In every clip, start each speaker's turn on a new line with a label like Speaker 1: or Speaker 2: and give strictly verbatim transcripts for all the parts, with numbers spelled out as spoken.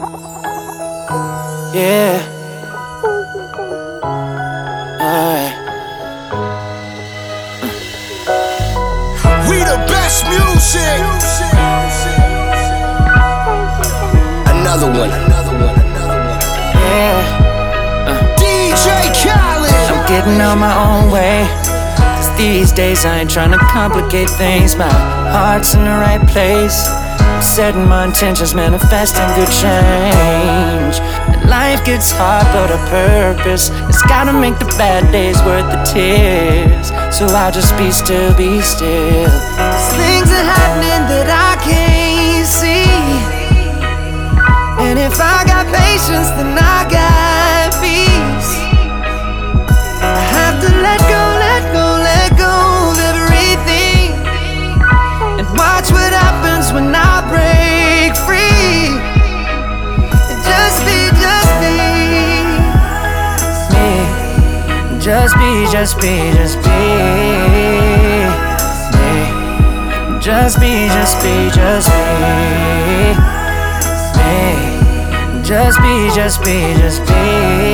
Speaker 1: Yeah. Alright.
Speaker 2: We the best music. Another one. Another one. Another one.
Speaker 1: Yeah. Uh.
Speaker 2: D J Khaled.
Speaker 1: I'm getting on my own way. Cause these days I ain't trying to complicate things. My heart's in the right place. I'm setting my intentions, manifesting good change. And life gets hard, but a purpose. It's gotta make the bad days worth the tears. So I'll just be still, be still. Cause things are happening that I can't see. And if I got patience, then I got peace. I have to let go, let go, let go of everything. And watch what happens when I break free. And just be, just be me. Just be, just be, just be me. Just be, just be, just be me. Just be, just be, just be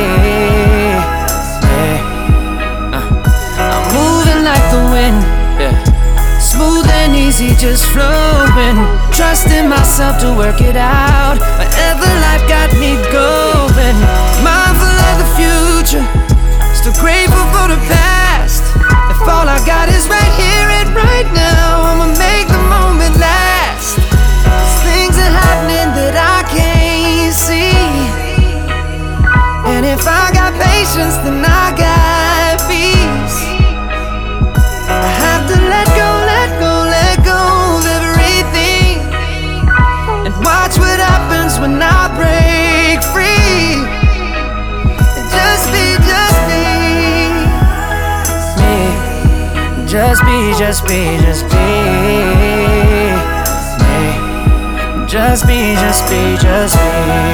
Speaker 1: me. uh, I'm moving like the wind, yeah. Smooth and easy, just flowing. Trusting myself to work it out wherever life got me going. Mindful of the future, still grateful for the past. If all I got is right here and right now, I'ma make the moment last. Cause things are happening that I can't see. And if I got patience, then I got peace. I have to let go, let go, let go of everything. And watch what happens when I break free. And just be, just be me. Just be, just be, just be me. Just be, just be, just be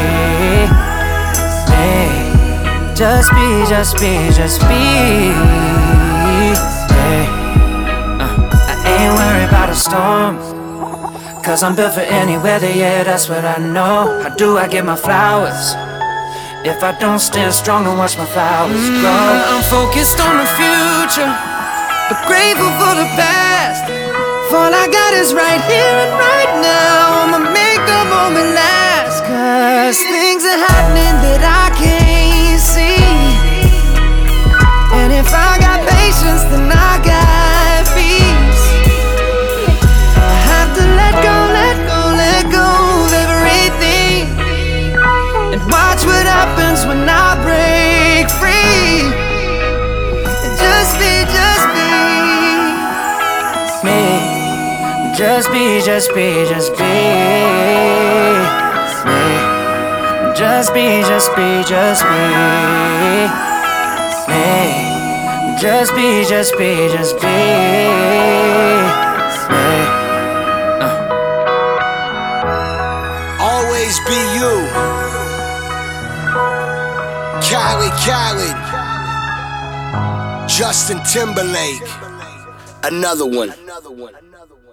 Speaker 1: me. Just be, just be, just be me. uh, I ain't worried about a storm, cause I'm built for any weather, yeah, that's what I know. How do I get my flowers if I don't stand strong and watch my flowers mm, grow? I'm focused on the future, but grateful for the past. If all I got is right here and right now, I'ma make the moment last. Cause things are happening that I can't see. And if I got patience, then I got peace. I have to let go, let go, let go of everything. And watch what happens when I break free. And just be, just be me. Just be, just be, just be me. Just be, just be, just be me. Just be, just be, just be me. uh.
Speaker 2: Always be you. Khaled, Khaled. Justin Timberlake. Another one. Another one. Another one.